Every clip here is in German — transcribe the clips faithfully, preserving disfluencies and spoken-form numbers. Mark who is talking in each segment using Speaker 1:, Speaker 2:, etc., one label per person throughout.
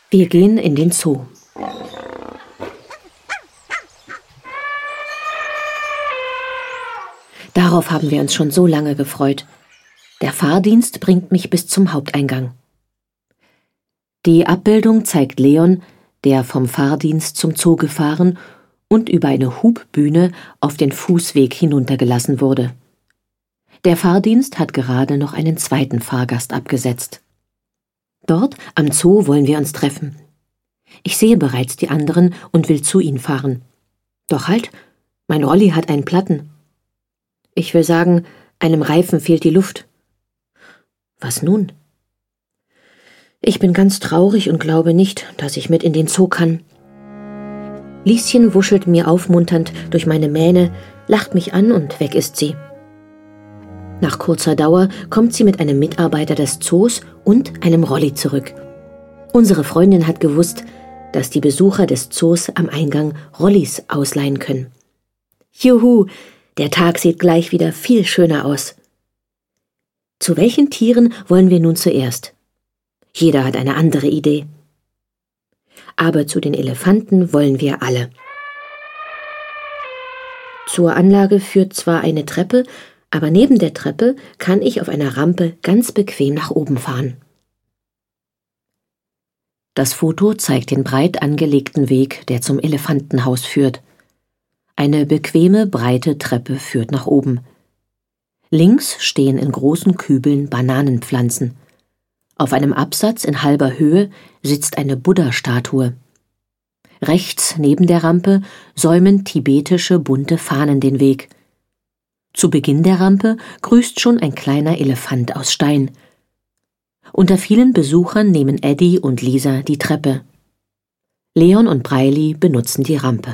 Speaker 1: Wir gehen in den Zoo. Darauf haben wir uns schon so lange gefreut. Der Fahrdienst bringt mich bis zum Haupteingang. Die Abbildung zeigt Leon, der vom Fahrdienst zum Zoo gefahren und über eine Hubbühne auf den Fußweg hinuntergelassen wurde. Der Fahrdienst hat gerade noch einen zweiten Fahrgast abgesetzt. Dort am Zoo wollen wir uns treffen. Ich sehe bereits die anderen und will zu ihnen fahren. Doch halt, mein Rolli hat einen Platten. Ich will sagen, einem Reifen fehlt die Luft. Was nun? Ich bin ganz traurig und glaube nicht, dass ich mit in den Zoo kann. Lieschen wuschelt mir aufmunternd durch meine Mähne, lacht mich an und weg ist sie. Nach kurzer Dauer kommt sie mit einem Mitarbeiter des Zoos und einem Rolli zurück. Unsere Freundin hat gewusst, dass die Besucher des Zoos am Eingang Rollis ausleihen können. Juhu, der Tag sieht gleich wieder viel schöner aus. Zu welchen Tieren wollen wir nun zuerst? Jeder hat eine andere Idee. Aber zu den Elefanten wollen wir alle. Zur Anlage führt zwar eine Treppe, aber neben der Treppe kann ich auf einer Rampe ganz bequem nach oben fahren. Das Foto zeigt den breit angelegten Weg, der zum Elefantenhaus führt. Eine bequeme, breite Treppe führt nach oben. Links stehen in großen Kübeln Bananenpflanzen. Auf einem Absatz in halber Höhe sitzt eine Buddha-Statue. Rechts neben der Rampe säumen tibetische bunte Fahnen den Weg. Zu Beginn der Rampe grüßt schon ein kleiner Elefant aus Stein. Unter vielen Besuchern nehmen Eddie und Lisa die Treppe. Leon und Breili benutzen die Rampe.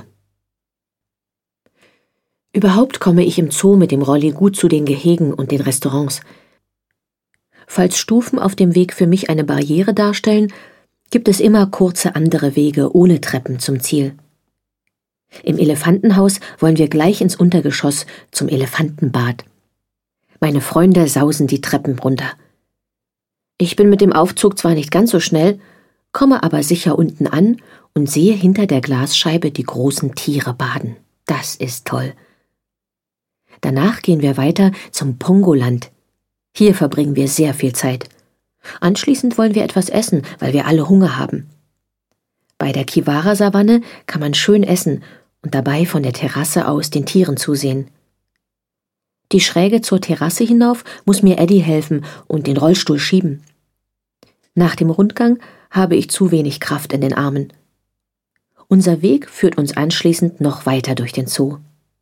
Speaker 1: Überhaupt komme ich im Zoo mit dem Rolli gut zu den Gehegen und den Restaurants. Falls Stufen auf dem Weg für mich eine Barriere darstellen, gibt es immer kurze andere Wege ohne Treppen zum Ziel. Im Elefantenhaus wollen wir gleich ins Untergeschoss zum Elefantenbad. Meine Freunde sausen die Treppen runter. Ich bin mit dem Aufzug zwar nicht ganz so schnell, komme aber sicher unten an und sehe hinter der Glasscheibe die großen Tiere baden. Das ist toll. Danach gehen wir weiter zum Pongoland. Hier verbringen wir sehr viel Zeit. Anschließend wollen wir etwas essen, weil wir alle Hunger haben. Bei der Kiwara-Savanne kann man schön essen und dabei von der Terrasse aus den Tieren zusehen. Die Schräge zur Terrasse hinauf muss mir Eddie helfen und den Rollstuhl schieben. Nach dem Rundgang habe ich zu wenig Kraft in den Armen. Unser Weg führt uns anschließend noch weiter durch den Zoo.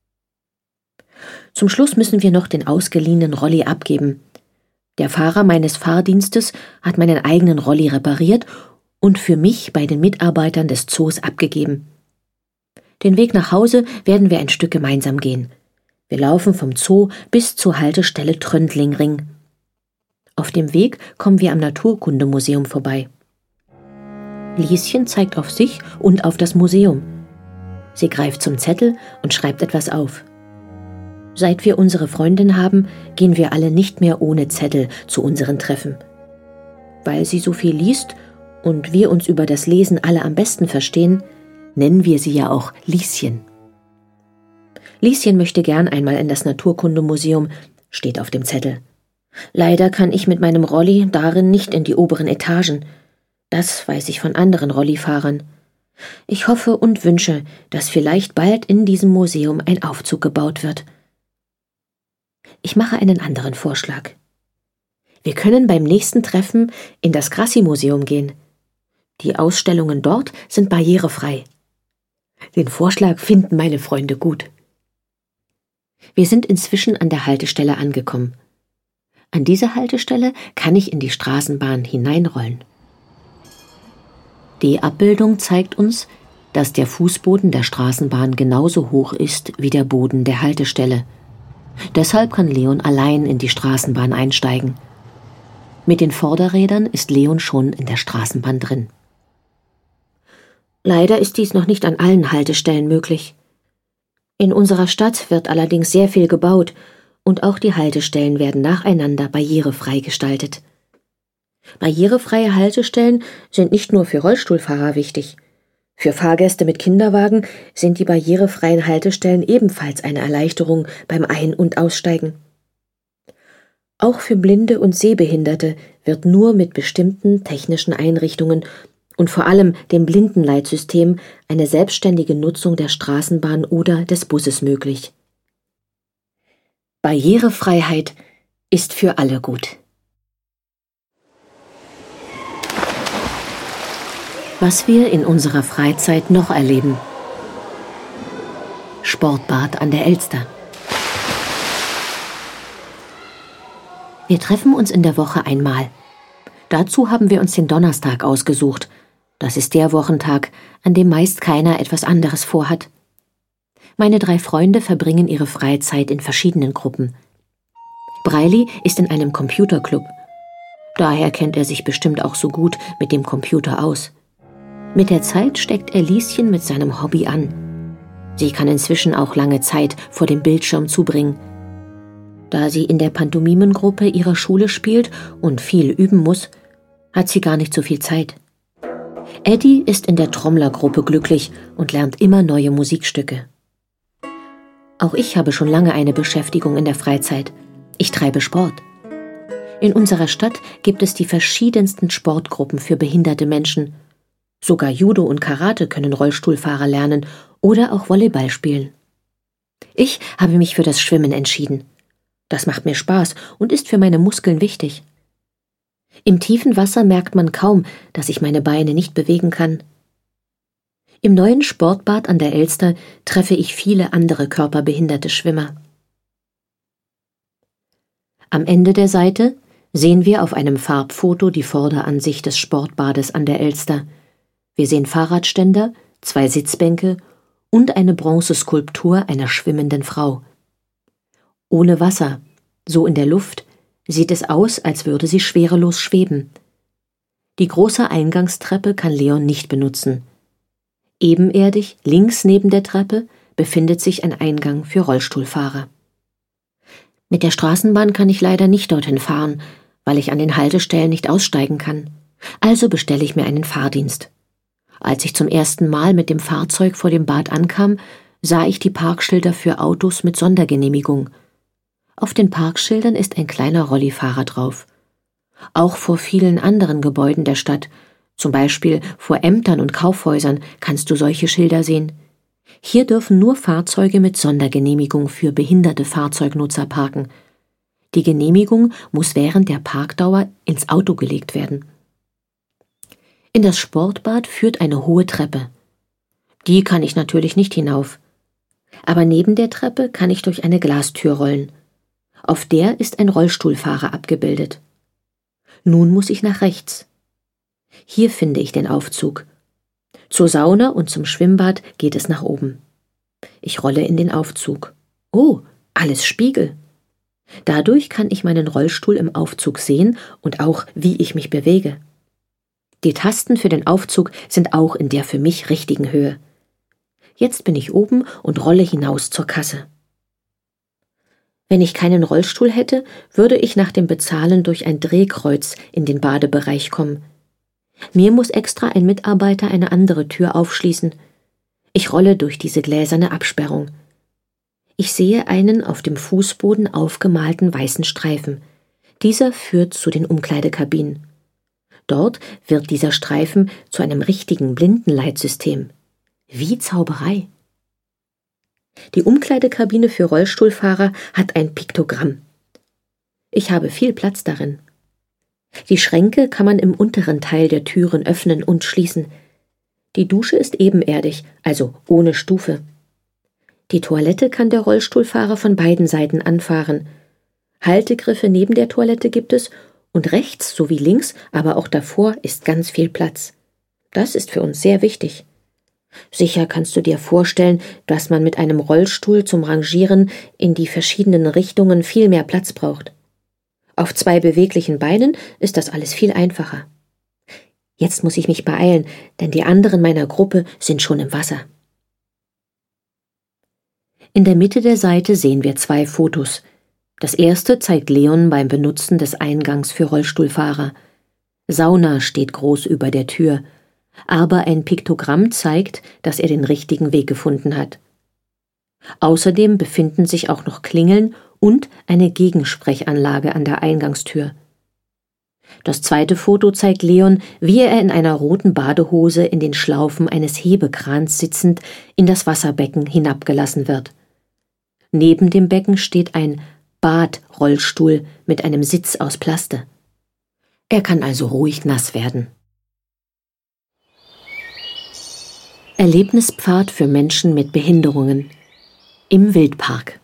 Speaker 1: Zum Schluss müssen wir noch den ausgeliehenen Rolli abgeben. Der Fahrer meines Fahrdienstes hat meinen eigenen Rolli repariert und für mich bei den Mitarbeitern des Zoos abgegeben. Den Weg nach Hause werden wir ein Stück gemeinsam gehen. Wir laufen vom Zoo bis zur Haltestelle Tröndlingring. Auf dem Weg kommen wir am Naturkundemuseum vorbei. Lieschen zeigt auf sich und auf das Museum. Sie greift zum Zettel und schreibt etwas auf. Seit wir unsere Freundin haben, gehen wir alle nicht mehr ohne Zettel zu unseren Treffen. Weil sie so viel liest und wir uns über das Lesen alle am besten verstehen, nennen wir sie ja auch Lieschen. Lieschen möchte gern einmal in das Naturkundemuseum, steht auf dem Zettel. Leider kann ich mit meinem Rolli darin nicht in die oberen Etagen. Das weiß ich von anderen Rollifahrern. Ich hoffe und wünsche, dass vielleicht bald in diesem Museum ein Aufzug gebaut wird. Ich mache einen anderen Vorschlag. Wir können beim nächsten Treffen in das Grassi-Museum gehen. Die Ausstellungen dort sind barrierefrei. Den Vorschlag finden meine Freunde gut. Wir sind inzwischen an der Haltestelle angekommen. An dieser Haltestelle kann ich in die Straßenbahn hineinrollen. Die Abbildung zeigt uns, dass der Fußboden der Straßenbahn genauso hoch ist wie der Boden der Haltestelle. Deshalb kann Leon allein in die Straßenbahn einsteigen. Mit den Vorderrädern ist Leon schon in der Straßenbahn drin. Leider ist dies noch nicht an allen Haltestellen möglich. In unserer Stadt wird allerdings sehr viel gebaut und auch die Haltestellen werden nacheinander barrierefrei gestaltet. Barrierefreie Haltestellen sind nicht nur für Rollstuhlfahrer wichtig. Für Fahrgäste mit Kinderwagen sind die barrierefreien Haltestellen ebenfalls eine Erleichterung beim Ein- und Aussteigen. Auch für Blinde und Sehbehinderte wird nur mit bestimmten technischen Einrichtungen und vor allem dem Blindenleitsystem eine selbstständige Nutzung der Straßenbahn oder des Busses möglich. Barrierefreiheit ist für alle gut. Was wir in unserer Freizeit noch erleben. Sportbad an der Elster. Wir treffen uns in der Woche einmal. Dazu haben wir uns den Donnerstag ausgesucht. Das ist der Wochentag, an dem meist keiner etwas anderes vorhat. Meine drei Freunde verbringen ihre Freizeit in verschiedenen Gruppen. Breili ist in einem Computerclub. Daher kennt er sich bestimmt auch so gut mit dem Computer aus. Mit der Zeit steckt er Lieschen mit seinem Hobby an. Sie kann inzwischen auch lange Zeit vor dem Bildschirm zubringen. Da sie in der Pantomimengruppe ihrer Schule spielt und viel üben muss, hat sie gar nicht so viel Zeit. Eddie ist in der Trommlergruppe glücklich und lernt immer neue Musikstücke. Auch ich habe schon lange eine Beschäftigung in der Freizeit. Ich treibe Sport. In unserer Stadt gibt es die verschiedensten Sportgruppen für behinderte Menschen. Sogar Judo und Karate können Rollstuhlfahrer lernen oder auch Volleyball spielen. Ich habe mich für das Schwimmen entschieden. Das macht mir Spaß und ist für meine Muskeln wichtig. Im tiefen Wasser merkt man kaum, dass ich meine Beine nicht bewegen kann. Im neuen Sportbad an der Elster treffe ich viele andere körperbehinderte Schwimmer. Am Ende der Seite sehen wir auf einem Farbfoto die Vorderansicht des Sportbades an der Elster. Wir sehen Fahrradständer, zwei Sitzbänke und eine Bronzeskulptur einer schwimmenden Frau. Ohne Wasser, so in der Luft, sieht es aus, als würde sie schwerelos schweben. Die große Eingangstreppe kann Leon nicht benutzen. Ebenerdig, links neben der Treppe, befindet sich ein Eingang für Rollstuhlfahrer. Mit der Straßenbahn kann ich leider nicht dorthin fahren, weil ich an den Haltestellen nicht aussteigen kann. Also bestelle ich mir einen Fahrdienst. Als ich zum ersten Mal mit dem Fahrzeug vor dem Bad ankam, sah ich die Parkschilder für Autos mit Sondergenehmigung. Auf den Parkschildern ist ein kleiner Rollifahrer drauf. Auch vor vielen anderen Gebäuden der Stadt, zum Beispiel vor Ämtern und Kaufhäusern, kannst du solche Schilder sehen. Hier dürfen nur Fahrzeuge mit Sondergenehmigung für behinderte Fahrzeugnutzer parken. Die Genehmigung muss während der Parkdauer ins Auto gelegt werden. In das Sportbad führt eine hohe Treppe. Die kann ich natürlich nicht hinauf. Aber neben der Treppe kann ich durch eine Glastür rollen. Auf der ist ein Rollstuhlfahrer abgebildet. Nun muss ich nach rechts. Hier finde ich den Aufzug. Zur Sauna und zum Schwimmbad geht es nach oben. Ich rolle in den Aufzug. Oh, alles Spiegel. Dadurch kann ich meinen Rollstuhl im Aufzug sehen und auch, wie ich mich bewege. Die Tasten für den Aufzug sind auch in der für mich richtigen Höhe. Jetzt bin ich oben und rolle hinaus zur Kasse. Wenn ich keinen Rollstuhl hätte, würde ich nach dem Bezahlen durch ein Drehkreuz in den Badebereich kommen. Mir muss extra ein Mitarbeiter eine andere Tür aufschließen. Ich rolle durch diese gläserne Absperrung. Ich sehe einen auf dem Fußboden aufgemalten weißen Streifen. Dieser führt zu den Umkleidekabinen. Dort wird dieser Streifen zu einem richtigen Blindenleitsystem. Wie Zauberei. Die Umkleidekabine für Rollstuhlfahrer hat ein Piktogramm. Ich habe viel Platz darin. Die Schränke kann man im unteren Teil der Türen öffnen und schließen. Die Dusche ist ebenerdig, also ohne Stufe. Die Toilette kann der Rollstuhlfahrer von beiden Seiten anfahren. Haltegriffe neben der Toilette gibt es und rechts sowie links, aber auch davor ist ganz viel Platz. Das ist für uns sehr wichtig. Sicher kannst du dir vorstellen, dass man mit einem Rollstuhl zum Rangieren in die verschiedenen Richtungen viel mehr Platz braucht. Auf zwei beweglichen Beinen ist das alles viel einfacher. Jetzt muss ich mich beeilen, denn die anderen meiner Gruppe sind schon im Wasser. In der Mitte der Seite sehen wir zwei Fotos. Das erste zeigt Leon beim Benutzen des Eingangs für Rollstuhlfahrer. Sauna steht groß über der Tür, aber ein Piktogramm zeigt, dass er den richtigen Weg gefunden hat. Außerdem befinden sich auch noch Klingeln und eine Gegensprechanlage an der Eingangstür. Das zweite Foto zeigt Leon, wie er in einer roten Badehose in den Schlaufen eines Hebekrans sitzend in das Wasserbecken hinabgelassen wird. Neben dem Becken steht ein Badrollstuhl mit einem Sitz aus Plaste. Er kann also ruhig nass werden. Erlebnispfad für Menschen mit Behinderungen im Wildpark.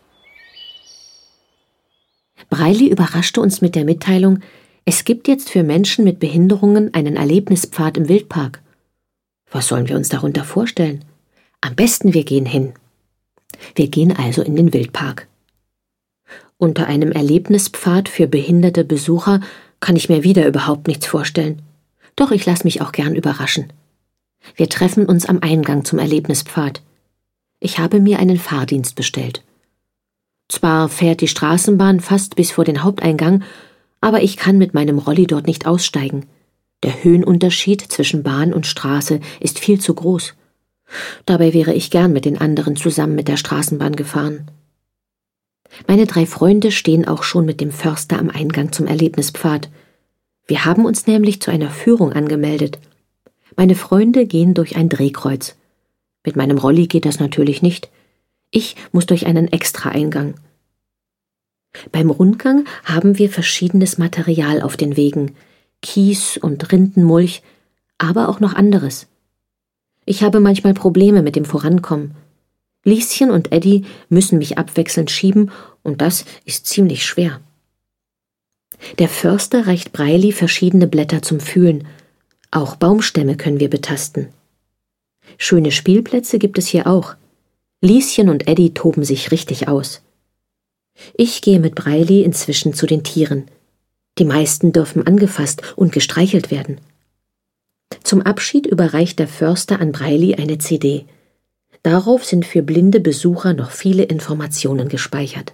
Speaker 1: Breili überraschte uns mit der Mitteilung, es gibt jetzt für Menschen mit Behinderungen einen Erlebnispfad im Wildpark. Was sollen wir uns darunter vorstellen? Am besten wir gehen hin. Wir gehen also in den Wildpark. Unter einem Erlebnispfad für behinderte Besucher kann ich mir wieder überhaupt nichts vorstellen. Doch ich lasse mich auch gern überraschen. Wir treffen uns am Eingang zum Erlebnispfad. Ich habe mir einen Fahrdienst bestellt. Zwar fährt die Straßenbahn fast bis vor den Haupteingang, aber ich kann mit meinem Rolli dort nicht aussteigen. Der Höhenunterschied zwischen Bahn und Straße ist viel zu groß. Dabei wäre ich gern mit den anderen zusammen mit der Straßenbahn gefahren. Meine drei Freunde stehen auch schon mit dem Förster am Eingang zum Erlebnispfad. Wir haben uns nämlich zu einer Führung angemeldet. Meine Freunde gehen durch ein Drehkreuz. Mit meinem Rolli geht das natürlich nicht. Ich muss durch einen Extraeingang. Beim Rundgang haben wir verschiedenes Material auf den Wegen, Kies und Rindenmulch, aber auch noch anderes. Ich habe manchmal Probleme mit dem Vorankommen. Lieschen und Eddie müssen mich abwechselnd schieben, und das ist ziemlich schwer. Der Förster reicht Breili verschiedene Blätter zum Fühlen. Auch Baumstämme können wir betasten. Schöne Spielplätze gibt es hier auch. Lieschen und Eddie toben sich richtig aus. Ich gehe mit Breili inzwischen zu den Tieren. Die meisten dürfen angefasst und gestreichelt werden. Zum Abschied überreicht der Förster an Breili eine C D. Darauf sind für blinde Besucher noch viele Informationen gespeichert.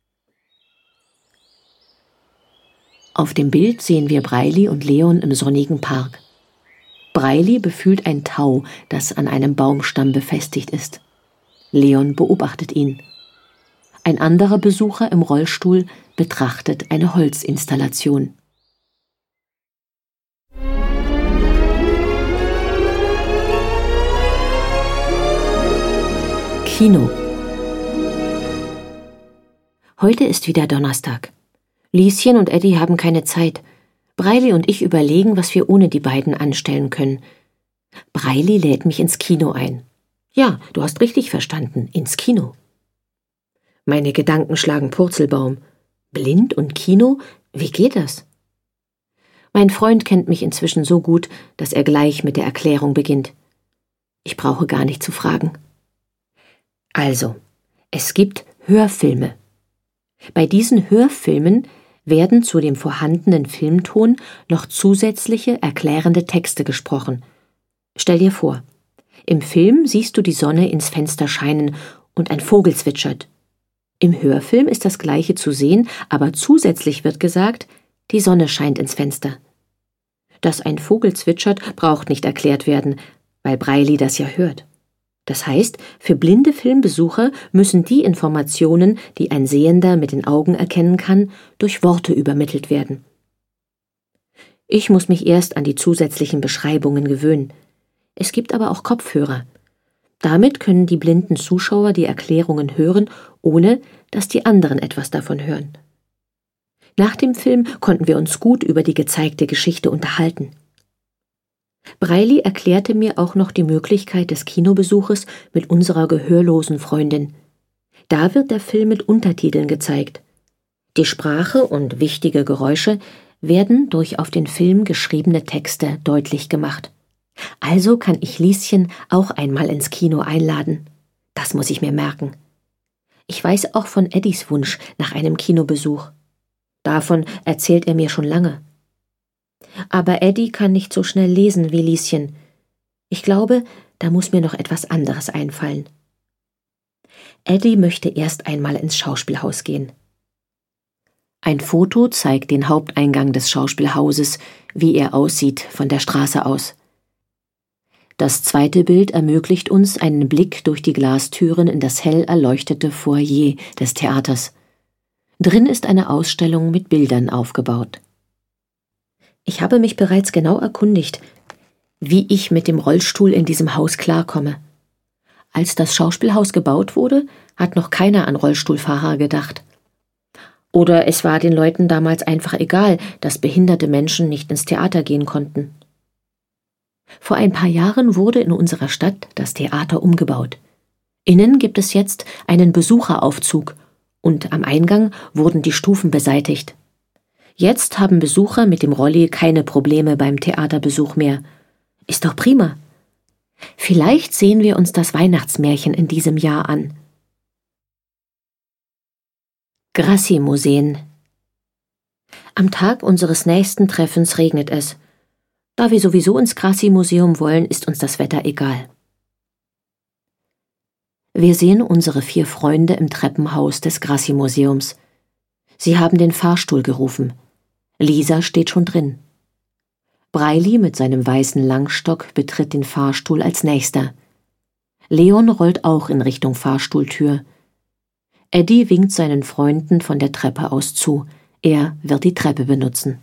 Speaker 1: Auf dem Bild sehen wir Breili und Leon im sonnigen Park. Breili befühlt ein Tau, das an einem Baumstamm befestigt ist. Leon beobachtet ihn. Ein anderer Besucher im Rollstuhl betrachtet eine Holzinstallation. Kino. Heute ist wieder Donnerstag. Lieschen und Eddie haben keine Zeit. Breili und ich überlegen, was wir ohne die beiden anstellen können. Breili lädt mich ins Kino ein. Ja, du hast richtig verstanden, ins Kino. Meine Gedanken schlagen Purzelbaum. Blind und Kino? Wie geht das? Mein Freund kennt mich inzwischen so gut, dass er gleich mit der Erklärung beginnt. Ich brauche gar nicht zu fragen. Also, es gibt Hörfilme. Bei diesen Hörfilmen werden zu dem vorhandenen Filmton noch zusätzliche erklärende Texte gesprochen. Stell dir vor, im Film siehst du die Sonne ins Fenster scheinen und ein Vogel zwitschert. Im Hörfilm ist das Gleiche zu sehen, aber zusätzlich wird gesagt, die Sonne scheint ins Fenster. Dass ein Vogel zwitschert, braucht nicht erklärt werden, weil Breili das ja hört. Das heißt, für blinde Filmbesucher müssen die Informationen, die ein Sehender mit den Augen erkennen kann, durch Worte übermittelt werden. Ich muss mich erst an die zusätzlichen Beschreibungen gewöhnen. Es gibt aber auch Kopfhörer. Damit können die blinden Zuschauer die Erklärungen hören, ohne dass die anderen etwas davon hören. Nach dem Film konnten wir uns gut über die gezeigte Geschichte unterhalten. Breili erklärte mir auch noch die Möglichkeit des Kinobesuches mit unserer gehörlosen Freundin. Da wird der Film mit Untertiteln gezeigt. Die Sprache und wichtige Geräusche werden durch auf den Film geschriebene Texte deutlich gemacht. Also kann ich Lieschen auch einmal ins Kino einladen. Das muss ich mir merken. Ich weiß auch von Eddies Wunsch nach einem Kinobesuch. Davon erzählt er mir schon lange. Aber Eddie kann nicht so schnell lesen wie Lieschen. Ich glaube, da muss mir noch etwas anderes einfallen. Eddie möchte erst einmal ins Schauspielhaus gehen. Ein Foto zeigt den Haupteingang des Schauspielhauses, wie er aussieht von der Straße aus. Das zweite Bild ermöglicht uns einen Blick durch die Glastüren in das hell erleuchtete Foyer des Theaters. Drin ist eine Ausstellung mit Bildern aufgebaut. Ich habe mich bereits genau erkundigt, wie ich mit dem Rollstuhl in diesem Haus klarkomme. Als das Schauspielhaus gebaut wurde, hat noch keiner an Rollstuhlfahrer gedacht. Oder es war den Leuten damals einfach egal, dass behinderte Menschen nicht ins Theater gehen konnten. Vor ein paar Jahren wurde in unserer Stadt das Theater umgebaut. Innen gibt es jetzt einen Besucheraufzug und am Eingang wurden die Stufen beseitigt. Jetzt haben Besucher mit dem Rolli keine Probleme beim Theaterbesuch mehr. Ist doch prima. Vielleicht sehen wir uns das Weihnachtsmärchen in diesem Jahr an. Grassi-Museen. Am Tag unseres nächsten Treffens regnet es. Da wir sowieso ins Grassi-Museum wollen, ist uns das Wetter egal. Wir sehen unsere vier Freunde im Treppenhaus des Grassi-Museums. Sie haben den Fahrstuhl gerufen. Lisa steht schon drin. Breili mit seinem weißen Langstock betritt den Fahrstuhl als nächster. Leon rollt auch in Richtung Fahrstuhltür. Eddie winkt seinen Freunden von der Treppe aus zu. Er wird die Treppe benutzen.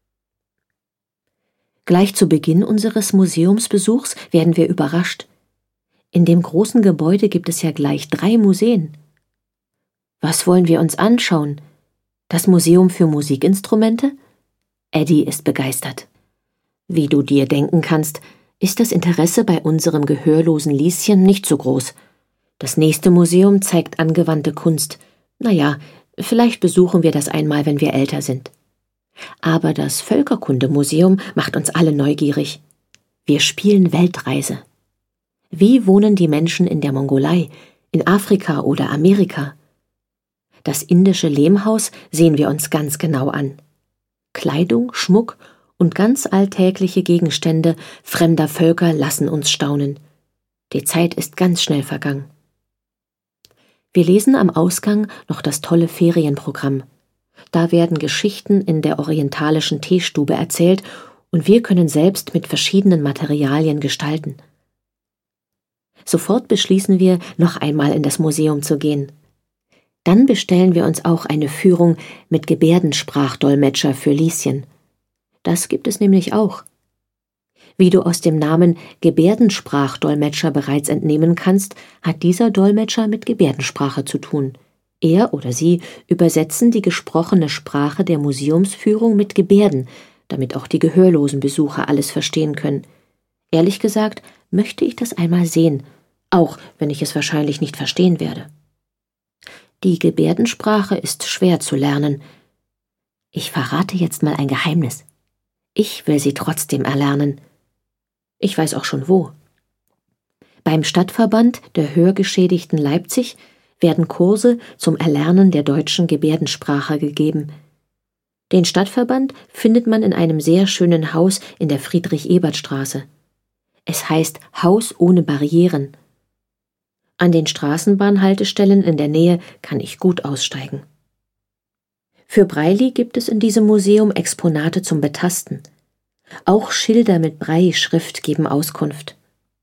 Speaker 1: Gleich zu Beginn unseres Museumsbesuchs werden wir überrascht. In dem großen Gebäude gibt es ja gleich drei Museen. Was wollen wir uns anschauen? Das Museum für Musikinstrumente? Eddie ist begeistert. Wie du dir denken kannst, ist das Interesse bei unserem gehörlosen Lieschen nicht so groß. Das nächste Museum zeigt angewandte Kunst. Naja, vielleicht besuchen wir das einmal, wenn wir älter sind. Aber das Völkerkundemuseum macht uns alle neugierig. Wir spielen Weltreise. Wie wohnen die Menschen in der Mongolei, in Afrika oder Amerika? Das indische Lehmhaus sehen wir uns ganz genau an. Kleidung, Schmuck und ganz alltägliche Gegenstände fremder Völker lassen uns staunen. Die Zeit ist ganz schnell vergangen. Wir lesen am Ausgang noch das tolle Ferienprogramm. Da werden Geschichten in der orientalischen Teestube erzählt und wir können selbst mit verschiedenen Materialien gestalten. Sofort beschließen wir, noch einmal in das Museum zu gehen. Dann bestellen wir uns auch eine Führung mit Gebärdensprachdolmetscher für Lieschen. Das gibt es nämlich auch. Wie du aus dem Namen Gebärdensprachdolmetscher bereits entnehmen kannst, hat dieser Dolmetscher mit Gebärdensprache zu tun. Er oder sie übersetzen die gesprochene Sprache der Museumsführung mit Gebärden, damit auch die gehörlosen Besucher alles verstehen können. Ehrlich gesagt, möchte ich das einmal sehen, auch wenn ich es wahrscheinlich nicht verstehen werde. Die Gebärdensprache ist schwer zu lernen. Ich verrate jetzt mal ein Geheimnis. Ich will sie trotzdem erlernen. Ich weiß auch schon wo. Beim Stadtverband der Hörgeschädigten Leipzig werden Kurse zum Erlernen der deutschen Gebärdensprache gegeben. Den Stadtverband findet man in einem sehr schönen Haus in der Friedrich-Ebert-Straße. Es heißt Haus ohne Barrieren. An den Straßenbahnhaltestellen in der Nähe kann ich gut aussteigen. Für Breili gibt es in diesem Museum Exponate zum Betasten. Auch Schilder mit Braille-Schrift geben Auskunft.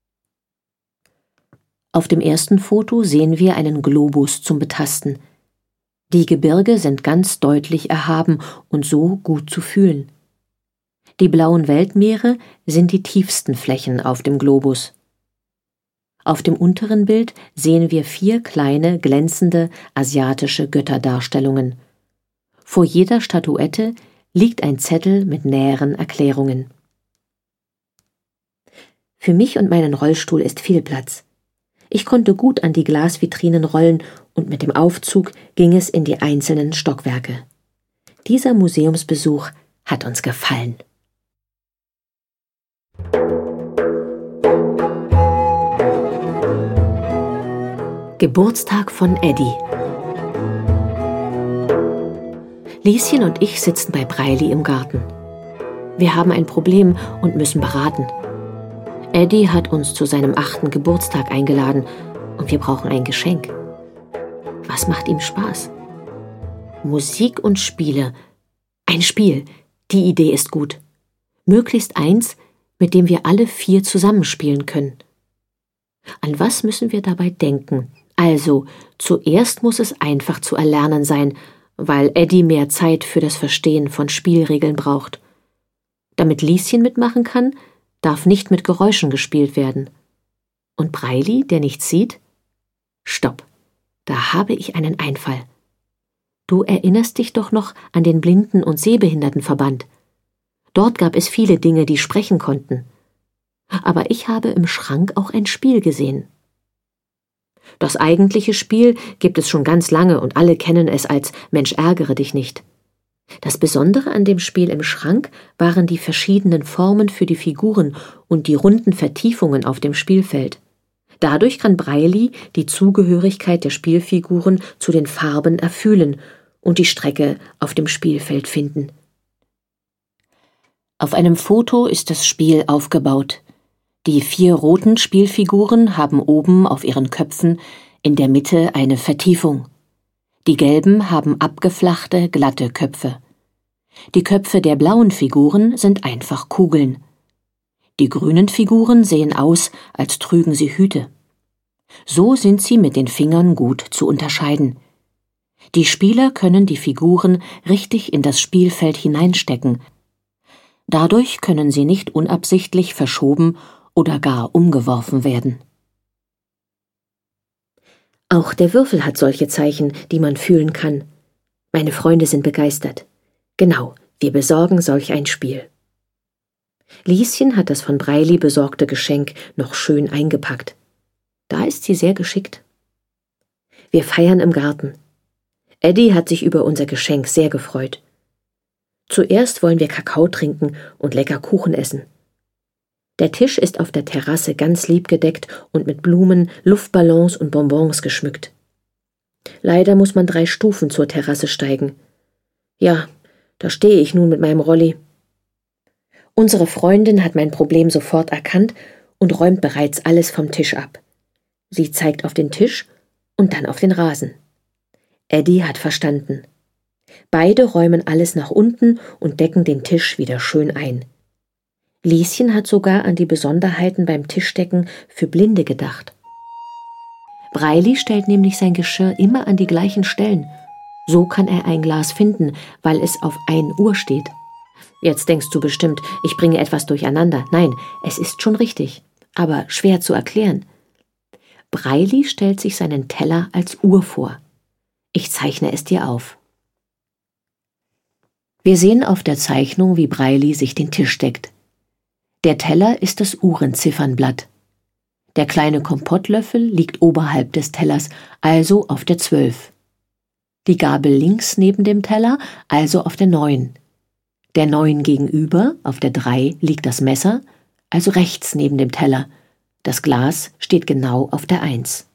Speaker 1: Auf dem ersten Foto sehen wir einen Globus zum Betasten. Die Gebirge sind ganz deutlich erhaben und so gut zu fühlen. Die blauen Weltmeere sind die tiefsten Flächen auf dem Globus. Auf dem unteren Bild sehen wir vier kleine, glänzende asiatische Götterdarstellungen. Vor jeder Statuette liegt ein Zettel mit näheren Erklärungen. Für mich und meinen Rollstuhl ist viel Platz. Ich konnte gut an die Glasvitrinen rollen und mit dem Aufzug ging es in die einzelnen Stockwerke. Dieser Museumsbesuch hat uns gefallen. Geburtstag von Eddie. Lieschen und ich sitzen bei Breili im Garten. Wir haben ein Problem und müssen beraten. Eddie hat uns zu seinem achten Geburtstag eingeladen und wir brauchen ein Geschenk. Was macht ihm Spaß? Musik und Spiele. Ein Spiel. Die Idee ist gut. Möglichst eins, mit dem wir alle vier zusammenspielen können. An was müssen wir dabei denken? Also, zuerst muss es einfach zu erlernen sein, weil Eddie mehr Zeit für das Verstehen von Spielregeln braucht. Damit Lieschen mitmachen kann, darf nicht mit Geräuschen gespielt werden. Und Breili, der nichts sieht? Stopp, da habe ich einen Einfall. Du erinnerst dich doch noch an den Blinden- und Sehbehindertenverband. Dort gab es viele Dinge, die sprechen konnten. Aber ich habe im Schrank auch ein Spiel gesehen. Das eigentliche Spiel gibt es schon ganz lange und alle kennen es als Mensch, ärgere dich nicht. Das Besondere an dem Spiel im Schrank waren die verschiedenen Formen für die Figuren und die runden Vertiefungen auf dem Spielfeld. Dadurch kann Breili die Zugehörigkeit der Spielfiguren zu den Farben erfühlen und die Strecke auf dem Spielfeld finden. Auf einem Foto ist das Spiel aufgebaut. Die vier roten Spielfiguren haben oben auf ihren Köpfen in der Mitte eine Vertiefung. Die gelben haben abgeflachte, glatte Köpfe. Die Köpfe der blauen Figuren sind einfach Kugeln. Die grünen Figuren sehen aus, als trügen sie Hüte. So sind sie mit den Fingern gut zu unterscheiden. Die Spieler können die Figuren richtig in das Spielfeld hineinstecken. Dadurch können sie nicht unabsichtlich verschoben oder gar umgeworfen werden. Auch der Würfel hat solche Zeichen, die man fühlen kann. Meine Freunde sind begeistert. Genau, wir besorgen solch ein Spiel. Lieschen hat das von Breili besorgte Geschenk noch schön eingepackt. Da ist sie sehr geschickt. Wir feiern im Garten. Eddie hat sich über unser Geschenk sehr gefreut. Zuerst wollen wir Kakao trinken und lecker Kuchen essen. Der Tisch ist auf der Terrasse ganz lieb gedeckt und mit Blumen, Luftballons und Bonbons geschmückt. Leider muss man drei Stufen zur Terrasse steigen. Ja, da stehe ich nun mit meinem Rolli. Unsere Freundin hat mein Problem sofort erkannt und räumt bereits alles vom Tisch ab. Sie zeigt auf den Tisch und dann auf den Rasen. Eddie hat verstanden. Beide räumen alles nach unten und decken den Tisch wieder schön ein. Lieschen hat sogar an die Besonderheiten beim Tischdecken für Blinde gedacht. Breili stellt nämlich sein Geschirr immer an die gleichen Stellen. So kann er ein Glas finden, weil es auf ein Uhr steht. Jetzt denkst du bestimmt, ich bringe etwas durcheinander. Nein, es ist schon richtig, aber schwer zu erklären. Breili stellt sich seinen Teller als Uhr vor. Ich zeichne es dir auf. Wir sehen auf der Zeichnung, wie Breili sich den Tisch deckt. Der Teller ist das Uhrenziffernblatt. Der kleine Kompottlöffel liegt oberhalb des Tellers, also auf der zwölf. Die Gabel links neben dem Teller, also auf der neun. Der neun gegenüber, auf der drei, liegt das Messer, also rechts neben dem Teller. Das Glas steht genau auf der eins.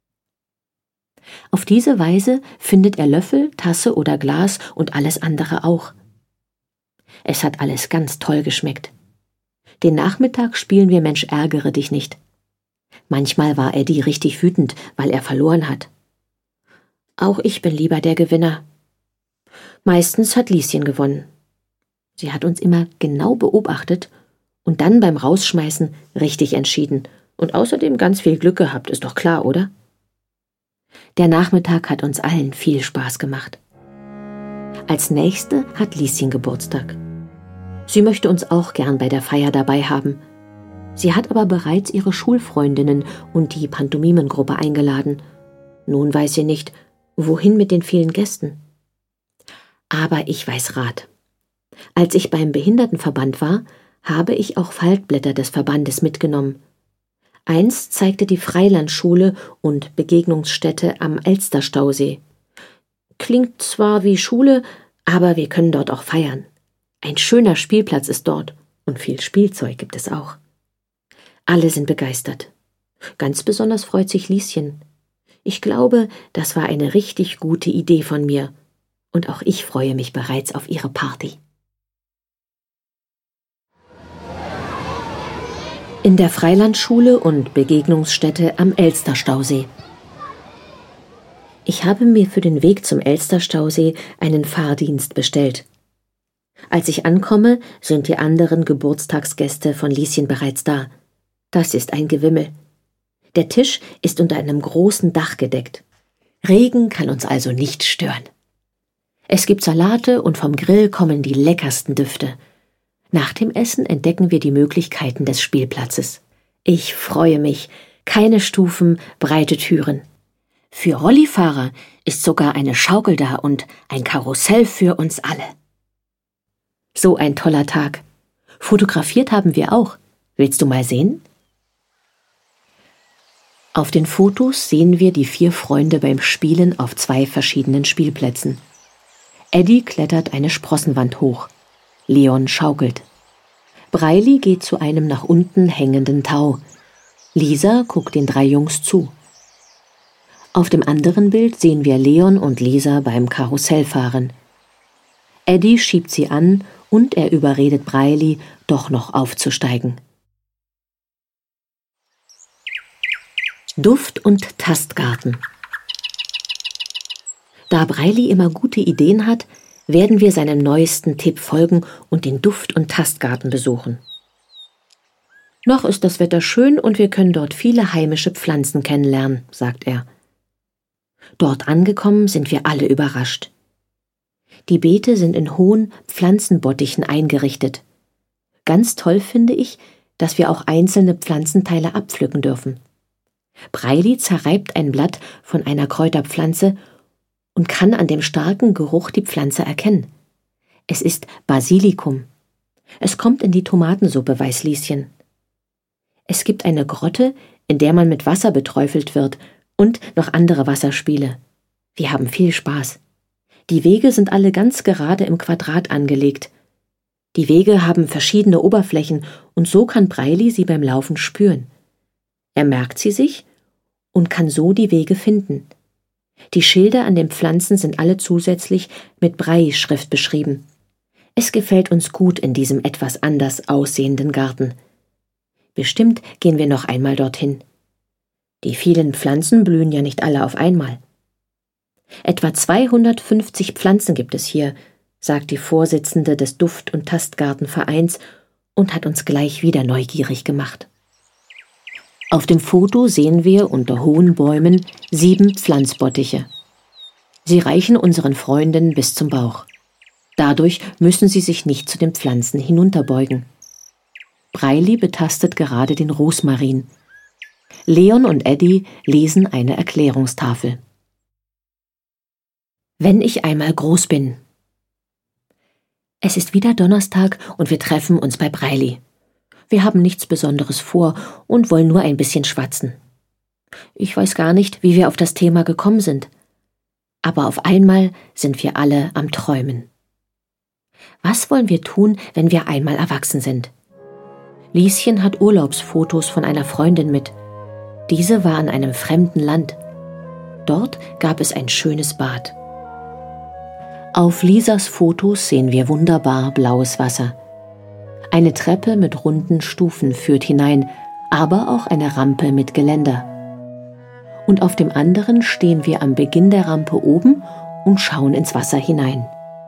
Speaker 1: Auf diese Weise findet er Löffel, Tasse oder Glas und alles andere auch. Es hat alles ganz toll geschmeckt. Den Nachmittag spielen wir Mensch, ärgere dich nicht. Manchmal war Eddie richtig wütend, weil er verloren hat. Auch ich bin lieber der Gewinner. Meistens hat Lieschen gewonnen. Sie hat uns immer genau beobachtet und dann beim Rausschmeißen richtig entschieden und außerdem ganz viel Glück gehabt, ist doch klar, oder? Der Nachmittag hat uns allen viel Spaß gemacht. Als nächste hat Lieschen Geburtstag. Sie möchte uns auch gern bei der Feier dabei haben. Sie hat aber bereits ihre Schulfreundinnen und die Pantomimengruppe eingeladen. Nun weiß sie nicht, wohin mit den vielen Gästen. Aber ich weiß Rat. Als ich beim Behindertenverband war, habe ich auch Faltblätter des Verbandes mitgenommen. Eins zeigte die Freilandschule und Begegnungsstätte am Elsterstausee. Klingt zwar wie Schule, aber wir können dort auch feiern. Ein schöner Spielplatz ist dort und viel Spielzeug gibt es auch. Alle sind begeistert. Ganz besonders freut sich Lieschen. Ich glaube, das war eine richtig gute Idee von mir. Und auch ich freue mich bereits auf ihre Party. In der Freilandschule und Begegnungsstätte am Elsterstausee. Ich habe mir für den Weg zum Elsterstausee einen Fahrdienst bestellt. Als ich ankomme, sind die anderen Geburtstagsgäste von Lieschen bereits da. Das ist ein Gewimmel. Der Tisch ist unter einem großen Dach gedeckt. Regen kann uns also nicht stören. Es gibt Salate und vom Grill kommen die leckersten Düfte. Nach dem Essen entdecken wir die Möglichkeiten des Spielplatzes. Ich freue mich. Keine Stufen, breite Türen. Für Rollifahrer ist sogar eine Schaukel da und ein Karussell für uns alle. So ein toller Tag. Fotografiert haben wir auch. Willst du mal sehen? Auf den Fotos sehen wir die vier Freunde beim Spielen auf zwei verschiedenen Spielplätzen. Eddie klettert eine Sprossenwand hoch. Leon schaukelt. Breili geht zu einem nach unten hängenden Tau. Lisa guckt den drei Jungs zu. Auf dem anderen Bild sehen wir Leon und Lisa beim Karussellfahren. Eddie schiebt sie an und er überredet Breili, doch noch aufzusteigen. Duft- und Tastgarten. Da Breili immer gute Ideen hat, werden wir seinem neuesten Tipp folgen und den Duft- und Tastgarten besuchen. Noch ist das Wetter schön und wir können dort viele heimische Pflanzen kennenlernen, sagt er. Dort angekommen sind wir alle überrascht. Die Beete sind in hohen Pflanzenbottichen eingerichtet. Ganz toll finde ich, dass wir auch einzelne Pflanzenteile abpflücken dürfen. Breili zerreibt ein Blatt von einer Kräuterpflanze und kann an dem starken Geruch die Pflanze erkennen. Es ist Basilikum. Es kommt in die Tomatensuppe, weiß Lieschen. Es gibt eine Grotte, in der man mit Wasser beträufelt wird und noch andere Wasserspiele. Wir haben viel Spaß. Die Wege sind alle ganz gerade im Quadrat angelegt. Die Wege haben verschiedene Oberflächen und so kann Breili sie beim Laufen spüren. Er merkt sie sich und kann so die Wege finden. Die Schilder an den Pflanzen sind alle zusätzlich mit Braille-Schrift beschrieben. Es gefällt uns gut in diesem etwas anders aussehenden Garten. Bestimmt gehen wir noch einmal dorthin. Die vielen Pflanzen blühen ja nicht alle auf einmal. Etwa zweihundertfünfzig Pflanzen gibt es hier, sagt die Vorsitzende des Duft- und Tastgartenvereins und hat uns gleich wieder neugierig gemacht. Auf dem Foto sehen wir unter hohen Bäumen sieben Pflanzbottiche. Sie reichen unseren Freunden bis zum Bauch. Dadurch müssen sie sich nicht zu den Pflanzen hinunterbeugen. Breili betastet gerade den Rosmarin. Leon und Eddie lesen eine Erklärungstafel. Wenn ich einmal groß bin. Es ist wieder Donnerstag und wir treffen uns bei Breili. Wir haben nichts Besonderes vor und wollen nur ein bisschen schwatzen. Ich weiß gar nicht, wie wir auf das Thema gekommen sind. Aber auf einmal sind wir alle am Träumen. Was wollen wir tun, wenn wir einmal erwachsen sind? Lieschen hat Urlaubsfotos von einer Freundin mit. Diese war in einem fremden Land. Dort gab es ein schönes Bad. Auf Lisas Fotos sehen wir wunderbar blaues Wasser. Eine Treppe mit runden Stufen führt hinein, aber auch eine Rampe mit Geländer. Und auf dem anderen stehen wir am Beginn der Rampe oben und schauen ins Wasser hinein.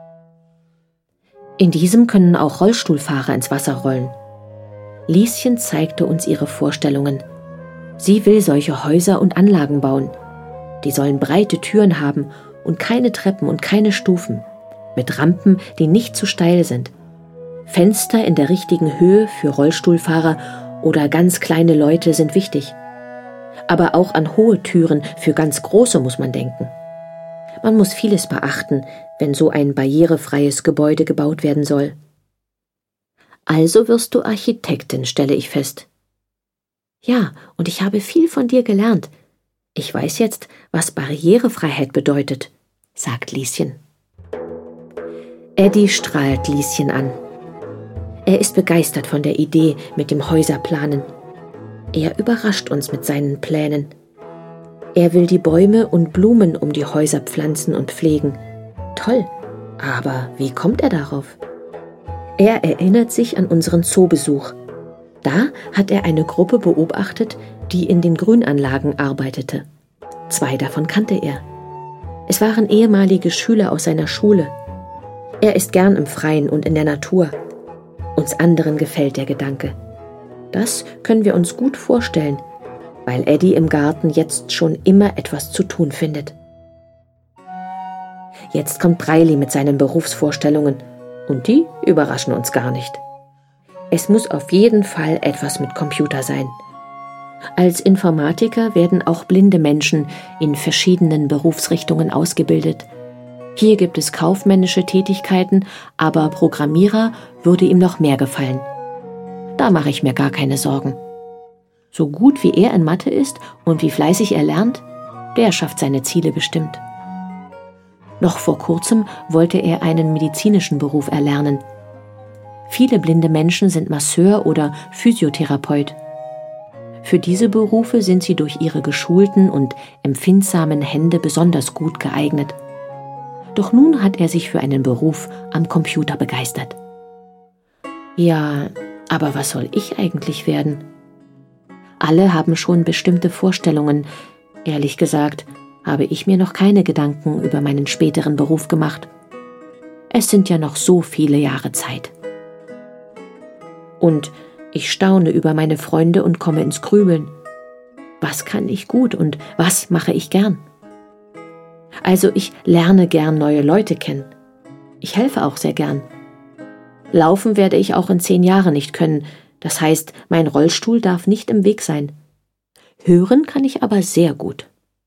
Speaker 1: In diesem können auch Rollstuhlfahrer ins Wasser rollen. Lieschen zeigte uns ihre Vorstellungen. Sie will solche Häuser und Anlagen bauen. Die sollen breite Türen haben und keine Treppen und keine Stufen, mit Rampen, die nicht zu steil sind. Fenster in der richtigen Höhe für Rollstuhlfahrer oder ganz kleine Leute sind wichtig. Aber auch an hohe Türen für ganz große muss man denken. Man muss vieles beachten, wenn so ein barrierefreies Gebäude gebaut werden soll. Also wirst du Architektin, stelle ich fest. Ja, und ich habe viel von dir gelernt. Ich weiß jetzt, was Barrierefreiheit bedeutet, sagt Lieschen. Eddie strahlt Lieschen an. Er ist begeistert von der Idee mit dem Häuserplanen. Er überrascht uns mit seinen Plänen. Er will die Bäume und Blumen um die Häuser pflanzen und pflegen. Toll, aber wie kommt er darauf? Er erinnert sich an unseren Zoobesuch. Da hat er eine Gruppe beobachtet, die in den Grünanlagen arbeitete. Zwei davon kannte er. Es waren ehemalige Schüler aus seiner Schule. Er ist gern im Freien und in der Natur. Uns anderen gefällt der Gedanke. Das können wir uns gut vorstellen, weil Eddie im Garten jetzt schon immer etwas zu tun findet. Jetzt kommt Briley mit seinen Berufsvorstellungen und die überraschen uns gar nicht. Es muss auf jeden Fall etwas mit Computer sein. Als Informatiker werden auch blinde Menschen in verschiedenen Berufsrichtungen ausgebildet. Hier gibt es kaufmännische Tätigkeiten, aber Programmierer würde ihm noch mehr gefallen. Da mache ich mir gar keine Sorgen. So gut wie er in Mathe ist und wie fleißig er lernt, der schafft seine Ziele bestimmt. Noch vor kurzem wollte er einen medizinischen Beruf erlernen. Viele blinde Menschen sind Masseur oder Physiotherapeut. Für diese Berufe sind sie durch ihre geschulten und empfindsamen Hände besonders gut geeignet. Doch nun hat er sich für einen Beruf am Computer begeistert. Ja, aber was soll ich eigentlich werden? Alle haben schon bestimmte Vorstellungen. Ehrlich gesagt, habe ich mir noch keine Gedanken über meinen späteren Beruf gemacht. Es sind ja noch so viele Jahre Zeit. Und ich staune über meine Freunde und komme ins Grübeln. Was kann ich gut und was mache ich gern? Also ich lerne gern neue Leute kennen. Ich helfe auch sehr gern. Laufen werde ich auch in zehn Jahren nicht können. Das heißt, mein Rollstuhl darf nicht im Weg sein. Hören kann ich aber sehr gut.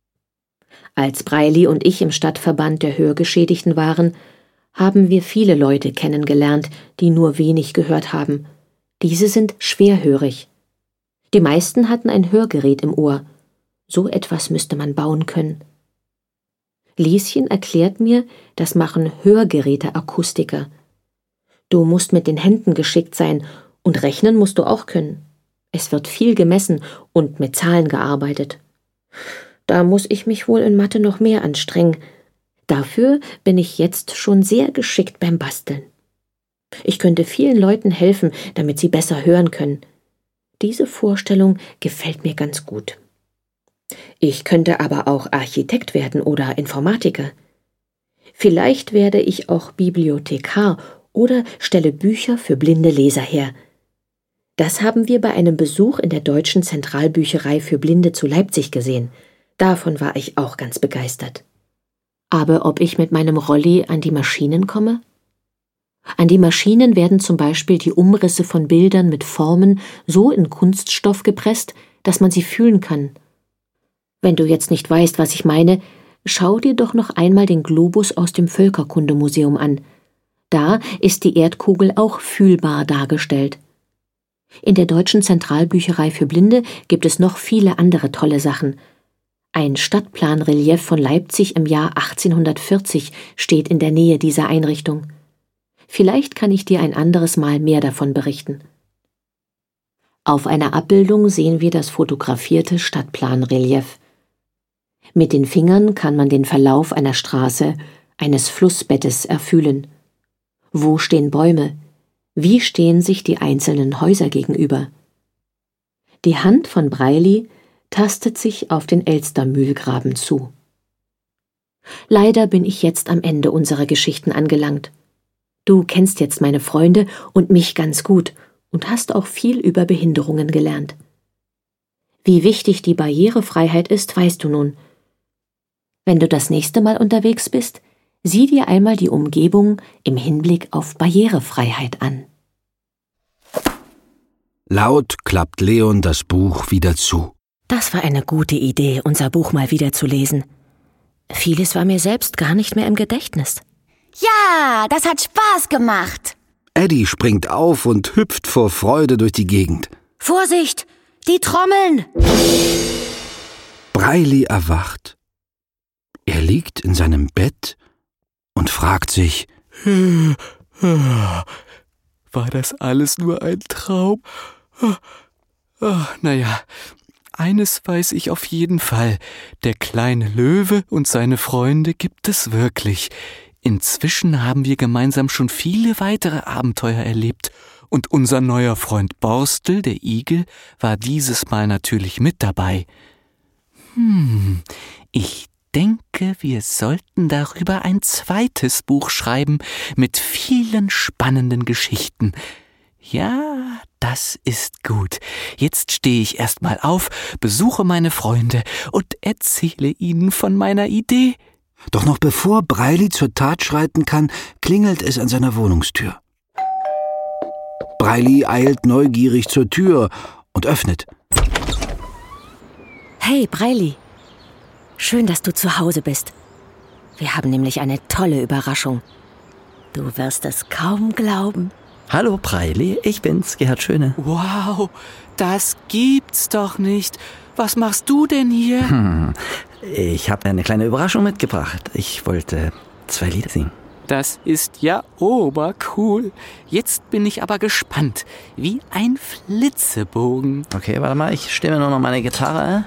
Speaker 1: Als Briley und ich im Stadtverband der Hörgeschädigten waren, haben wir viele Leute kennengelernt, die nur wenig gehört haben. Diese sind schwerhörig. Die meisten hatten ein Hörgerät im Ohr. So etwas müsste man bauen können. Lieschen erklärt mir, das machen Hörgeräteakustiker. Du musst mit den Händen geschickt sein und rechnen musst du auch können. Es wird viel gemessen und mit Zahlen gearbeitet. Da muss ich mich wohl in Mathe noch mehr anstrengen. Dafür bin ich jetzt schon sehr geschickt beim Basteln. Ich könnte vielen Leuten helfen, damit sie besser hören können. Diese Vorstellung gefällt mir ganz gut. Ich könnte aber auch Architekt werden oder Informatiker. Vielleicht werde ich auch Bibliothekar oder stelle Bücher für blinde Leser her. Das haben wir bei einem Besuch in der Deutschen Zentralbücherei für Blinde zu Leipzig gesehen. Davon war ich auch ganz begeistert. Aber ob ich mit meinem Rolli an die Maschinen komme? An die Maschinen werden zum Beispiel die Umrisse von Bildern mit Formen so in Kunststoff gepresst, dass man sie fühlen kann. Wenn du jetzt nicht weißt, was ich meine, schau dir doch noch einmal den Globus aus dem Völkerkundemuseum an. Da ist die Erdkugel auch fühlbar dargestellt. In der Deutschen Zentralbücherei für Blinde gibt es noch viele andere tolle Sachen. Ein Stadtplanrelief von Leipzig im Jahr achtzehnhundertvierzig steht in der Nähe dieser Einrichtung. Vielleicht kann ich dir ein anderes Mal mehr davon berichten. Auf einer Abbildung sehen wir das fotografierte Stadtplanrelief. Mit den Fingern kann man den Verlauf einer Straße, eines Flussbettes erfühlen. Wo stehen Bäume? Wie stehen sich die einzelnen Häuser gegenüber? Die Hand von Briley tastet sich auf den Elstermühlgraben zu. Leider bin ich jetzt am Ende unserer Geschichten angelangt. Du kennst jetzt meine Freunde und mich ganz gut und hast auch viel über Behinderungen gelernt. Wie wichtig die Barrierefreiheit ist, weißt du nun. Wenn du das nächste Mal unterwegs bist, sieh dir einmal die Umgebung im Hinblick auf Barrierefreiheit an.
Speaker 2: Laut klappt Leon das Buch wieder zu.
Speaker 1: Das war eine gute Idee, unser Buch mal wieder zu lesen. Vieles war mir selbst gar nicht mehr im Gedächtnis.
Speaker 3: Ja, das hat Spaß gemacht.
Speaker 2: Eddie springt auf und hüpft vor Freude durch die Gegend.
Speaker 3: Vorsicht, die Trommeln!
Speaker 2: Briley erwacht. Er liegt in seinem Bett und fragt sich,
Speaker 4: war das alles nur ein Traum? Oh, naja, eines weiß ich auf jeden Fall, der kleine Löwe und seine Freunde gibt es wirklich. Inzwischen haben wir gemeinsam schon viele weitere Abenteuer erlebt und unser neuer Freund Borstel, der Igel, war dieses Mal natürlich mit dabei. Hm, ich denke, wir sollten darüber ein zweites Buch schreiben mit vielen spannenden Geschichten. Ja, das ist gut. Jetzt stehe ich erst mal auf, besuche meine Freunde und erzähle ihnen von meiner Idee.
Speaker 2: Doch noch bevor Breili zur Tat schreiten kann, klingelt es an seiner Wohnungstür. Breili eilt neugierig zur Tür und öffnet.
Speaker 1: Hey, Breili. Schön, dass du zu Hause bist. Wir haben nämlich eine tolle Überraschung. Du wirst es kaum glauben.
Speaker 5: Hallo Breili, ich bin's, Gerhard Schöne.
Speaker 4: Wow, das gibt's doch nicht. Was machst du denn hier?
Speaker 5: Hm, ich habe eine kleine Überraschung mitgebracht. Ich wollte zwei Lieder singen.
Speaker 4: Das ist ja obercool. Jetzt bin ich aber gespannt, wie ein Flitzebogen.
Speaker 5: Okay, warte mal, ich stimme nur noch meine Gitarre.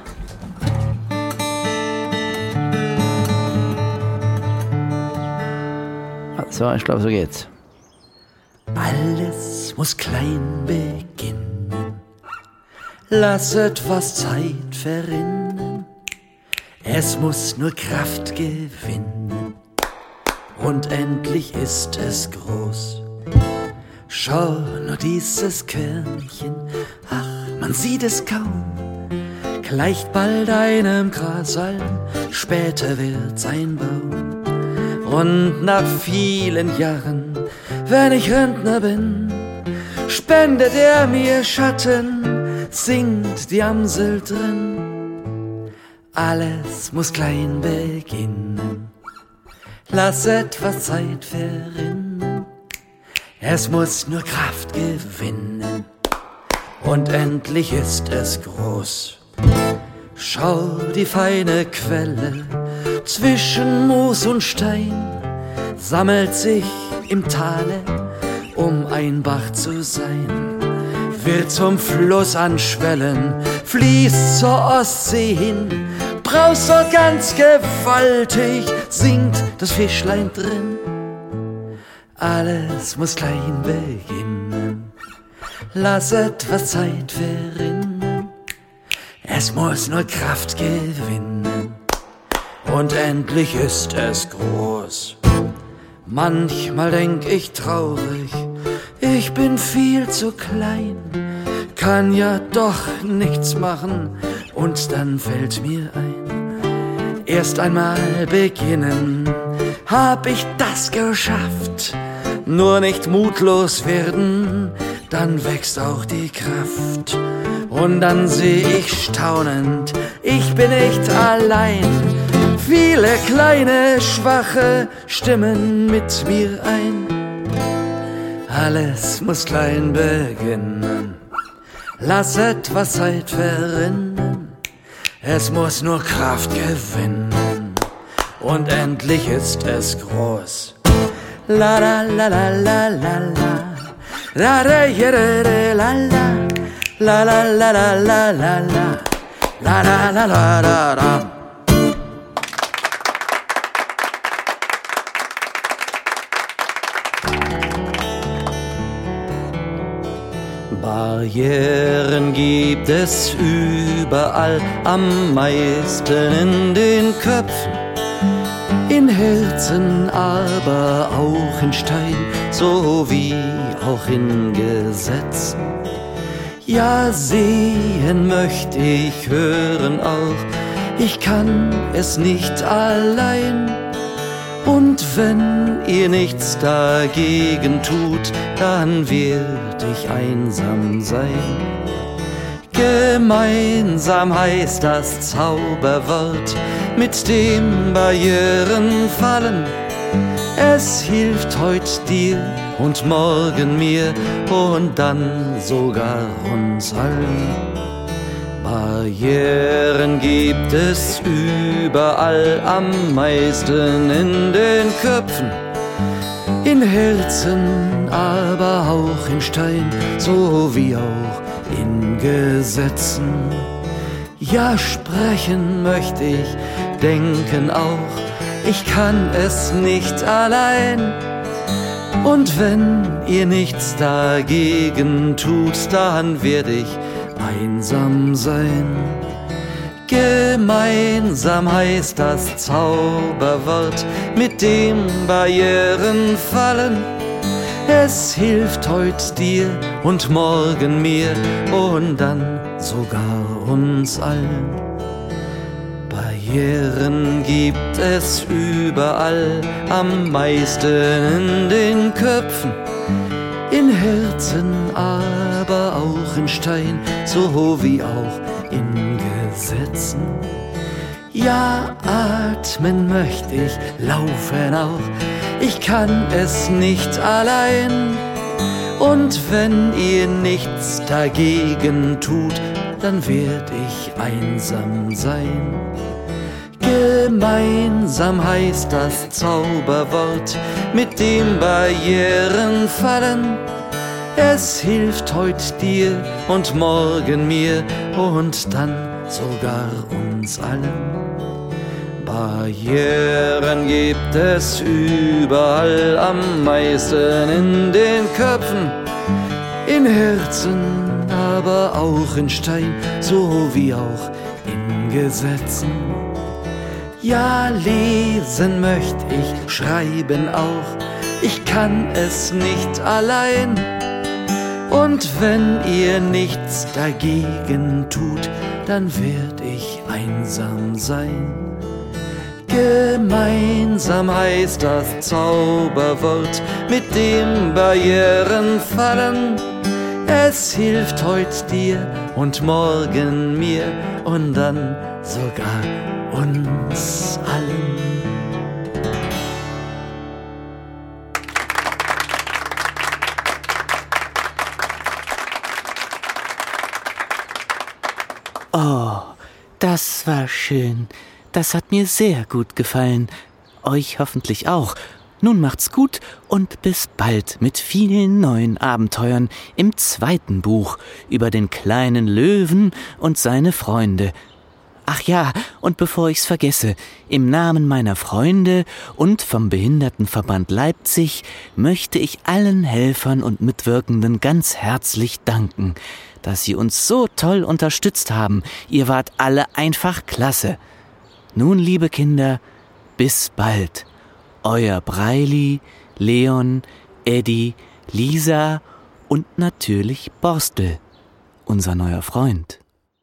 Speaker 5: So, ich glaube, so geht's. Alles muss klein beginnen. Lass etwas Zeit verrinnen. Es muss nur Kraft gewinnen. Und endlich ist es groß. Schau nur dieses Körnchen. Ach, man sieht es kaum. Gleicht bald einem Grashalm. Später wird's ein Baum. Und nach vielen Jahren, wenn ich Rentner bin, spendet er mir Schatten, singt die Amsel drin. Alles muss klein beginnen, lass etwas Zeit verrinnen. Es muss nur Kraft gewinnen und endlich ist es groß. Schau die feine Quelle zwischen Moos und Stein, sammelt sich im Tale, um ein Bach zu sein. Wird zum Fluss anschwellen, fließt zur Ostsee hin, braust dort ganz gewaltig, singt das Fischlein drin. Alles muss klein beginnen, lass etwas Zeit verrinnen. Es muss nur Kraft gewinnen und endlich ist es groß. Manchmal denk ich traurig, ich bin viel zu klein, kann ja doch nichts machen und dann fällt mir ein, erst einmal beginnen, hab ich das geschafft. Nur nicht mutlos werden, dann wächst auch die Kraft. Und dann seh ich staunend, ich bin nicht allein. Viele kleine, schwache Stimmen mit mir ein. Alles muss klein beginnen, lass etwas Zeit verrinnen. Es muss nur Kraft gewinnen und endlich ist es groß. La la la la la la la, la la la la la, la la la la la la la, la la la la la la. Barrieren gibt es überall, am meisten in den Köpfen, in Herzen, aber auch in Stein, sowie auch in Gesetzen. Ja, sehen möchte ich, hören auch, ich kann es nicht allein. Und wenn ihr nichts dagegen tut, dann werd ich einsam sein. Gemeinsam heißt das Zauberwort, mit dem Barrieren fallen. Es hilft heut dir und morgen mir und dann sogar uns allen. Barrieren gibt es überall, am meisten in den Köpfen, in Herzen, aber auch in Stein, sowie auch in Gesetzen. Ja, sprechen möchte ich, denken auch, ich kann es nicht allein. Und wenn ihr nichts dagegen tut, dann werd ich einsam sein. Gemeinsam heißt das Zauberwort, mit dem Barrieren fallen. Es hilft heut dir und morgen mir und dann sogar uns allen. Barrieren gibt es überall, am meisten in den Köpfen, in Herzen, aber auch in Stein, so wie auch in Gesetzen. Ja, atmen möcht ich, laufen auch, ich kann es nicht allein. Und wenn ihr nichts dagegen tut, dann werd ich einsam sein. Gemeinsam heißt das Zauberwort, mit dem Barrieren fallen. Es hilft heut dir und morgen mir und dann sogar uns allen. Barrieren gibt es überall, am meisten in den Köpfen, in Herzen, aber auch in Stein, so wie auch in Gesetzen. Ja, lesen möcht ich, schreiben auch, ich kann es nicht allein. Und wenn ihr nichts dagegen tut, dann werd ich einsam sein. Gemeinsam heißt das Zauberwort, mit dem Barrieren fallen. Es hilft heut dir und morgen mir und dann sogar uns allen.
Speaker 6: Oh, das war schön. Das hat mir sehr gut gefallen. Euch hoffentlich auch. Nun macht's gut und bis bald mit vielen neuen Abenteuern im zweiten Buch über den kleinen Löwen und seine Freunde. Ach ja, und bevor ich's vergesse, im Namen meiner Freunde und vom Behindertenverband Leipzig möchte ich allen Helfern und Mitwirkenden ganz herzlich danken, dass sie uns so toll unterstützt haben. Ihr wart alle einfach klasse. Nun, liebe Kinder, bis bald. Euer Breili, Leon, Eddie, Lisa und natürlich Borstel, unser neuer Freund.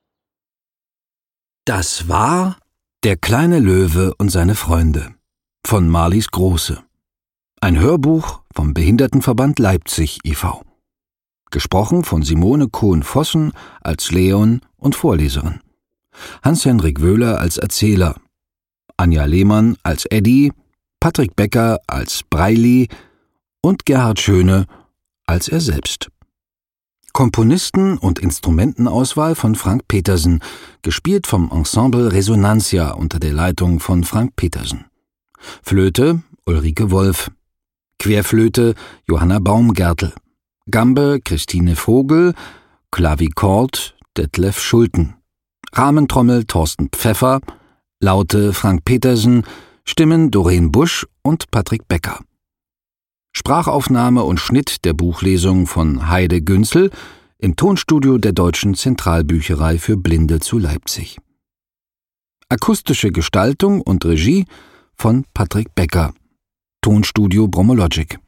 Speaker 2: Das war Der kleine Löwe und seine Freunde von Marlies Große. Ein Hörbuch vom Behindertenverband Leipzig e V Gesprochen von Simone Kohn-Vossen als Leon und Vorleserin. Hans-Henrik Wöhler als Erzähler. Anja Lehmann als Eddie, Patrick Becker als Breili und Gerhard Schöne als er selbst. Komponisten- und Instrumentenauswahl von Frank Petersen, gespielt vom Ensemble Resonantia unter der Leitung von Frank Petersen. Flöte Ulrike Wolf, Querflöte Johanna Baumgärtel, Gambe Christine Vogel, Klavichord Detlef Schulten, Rahmentrommel Thorsten Pfeffer, Laute Frank Petersen, Stimmen Doreen Busch und Patrick Becker. Sprachaufnahme und Schnitt der Buchlesung von Heide Günzel im Tonstudio der Deutschen Zentralbücherei für Blinde zu Leipzig. Akustische Gestaltung und Regie von Patrick Becker, Tonstudio Bromologic.